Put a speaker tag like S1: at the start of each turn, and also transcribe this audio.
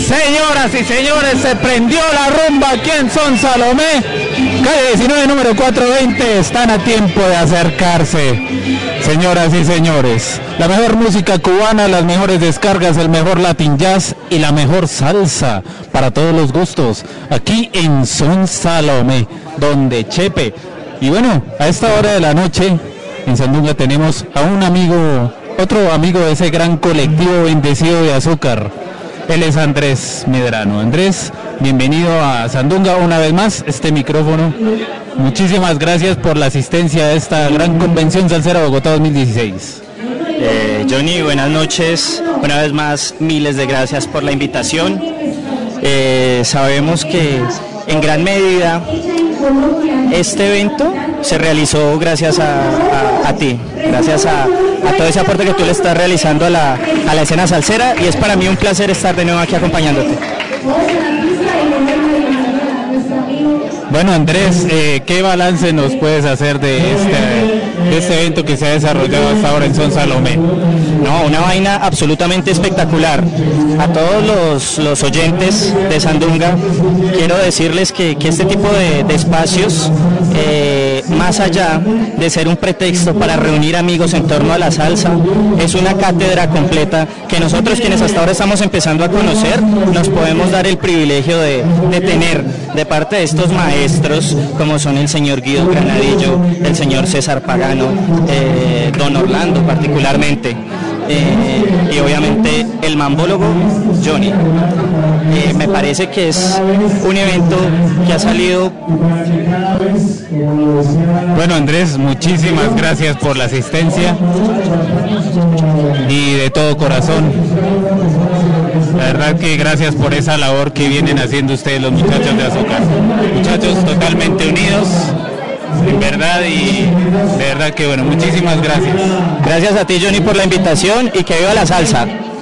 S1: Señoras y señores, se prendió la rumba aquí en Son Salomé, calle 19, número 420, están a tiempo de acercarse. Señoras y señores, la mejor música cubana, las mejores descargas, el mejor Latin Jazz y la mejor salsa para todos los gustos, aquí en Son Salomé, donde Chepe. Y bueno, a esta hora de la noche, en Sandunga tenemos a un amigo, otro amigo de ese gran colectivo bendecido de azúcar. Él es Andrés Medrano. Andrés, bienvenido a Sandunga una vez más, este micrófono. Muchísimas gracias por la asistencia a esta gran convención salsera Bogotá 2016.
S2: Johnny, buenas noches. Una vez más, miles de gracias por la invitación. Sabemos que en gran medida este evento se realizó gracias a ti, gracias a todo ese aporte que tú le estás realizando a la escena salsera, y es para mí un placer estar de nuevo aquí acompañándote.
S1: Bueno, Andrés, ¿qué balance nos puedes hacer de este evento que se ha desarrollado hasta ahora en Son Salomé?
S2: No, una vaina absolutamente espectacular. A todos los oyentes de Sandunga quiero decirles que este tipo de espacios, más allá de ser un pretexto para reunir amigos en torno a la salsa, es una cátedra completa que nosotros, quienes hasta ahora estamos empezando a conocer, nos podemos dar el privilegio de tener de parte de estos maestros, como son el señor Guido Granadillo, el señor César Pagano, don Orlando particularmente, y obviamente el mambólogo Johnny. Me parece que es un evento que ha salido.
S1: Bueno, Andrés, muchísimas gracias por la asistencia y de todo corazón. La verdad que gracias por esa labor que vienen haciendo ustedes, los muchachos de azúcar. Muchachos totalmente unidos, en verdad, y de verdad que bueno, muchísimas gracias.
S2: Gracias a ti, Johnny, por la invitación, y que viva la salsa.